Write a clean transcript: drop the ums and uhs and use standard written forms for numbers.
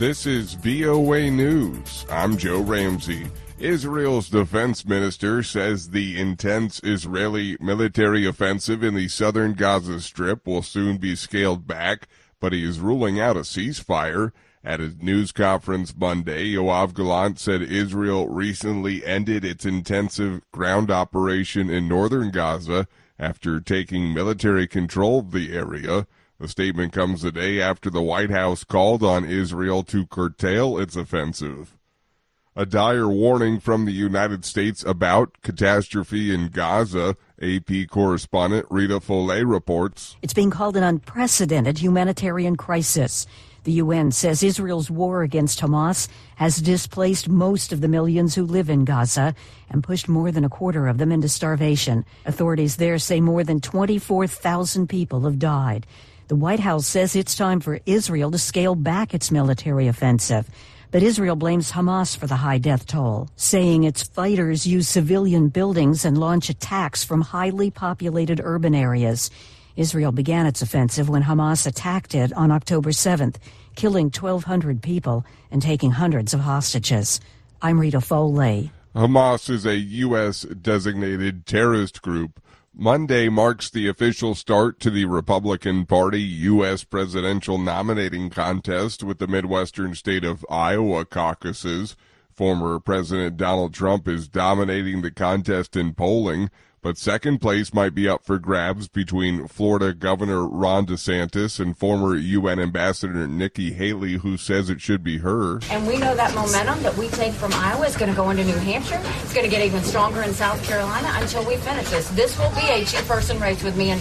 This is VOA News. I'm Joe Ramsey. Israel's defense minister says the intense Israeli military offensive in the southern Gaza Strip will soon be scaled back, but he is ruling out a ceasefire. At a news conference Monday, Yoav Gallant said Israel recently ended its intensive ground operation in northern Gaza after taking military control of the area. The statement comes a day after the White House called on Israel to curtail its offensive. A dire warning from the United States about catastrophe in Gaza. AP correspondent Rita Follet reports. It's being called an unprecedented humanitarian crisis. The UN says Israel's war against Hamas has displaced most of the millions who live in Gaza and pushed more than a quarter of them into starvation. Authorities there say more than 24,000 people have died. The White House says it's time for Israel to scale back its military offensive. But Israel blames Hamas for the high death toll, saying its fighters use civilian buildings and launch attacks from highly populated urban areas. Israel began its offensive when Hamas attacked it on October 7th, killing 1,200 people and taking hundreds of hostages. I'm Rita Foley. Hamas is a U.S. designated terrorist group. Monday marks the official start to the Republican Party U.S. presidential nominating contest with the Midwestern state of Iowa caucuses. Former President Donald Trump is dominating the contest in polling, but second place might be up for grabs between Florida Governor Ron DeSantis and former UN Ambassador Nikki Haley, who says it should be her. And we know that momentum that we take from Iowa is going to go into New Hampshire. It's going to get even stronger in South Carolina until we finish this. This will be a two-person race with me and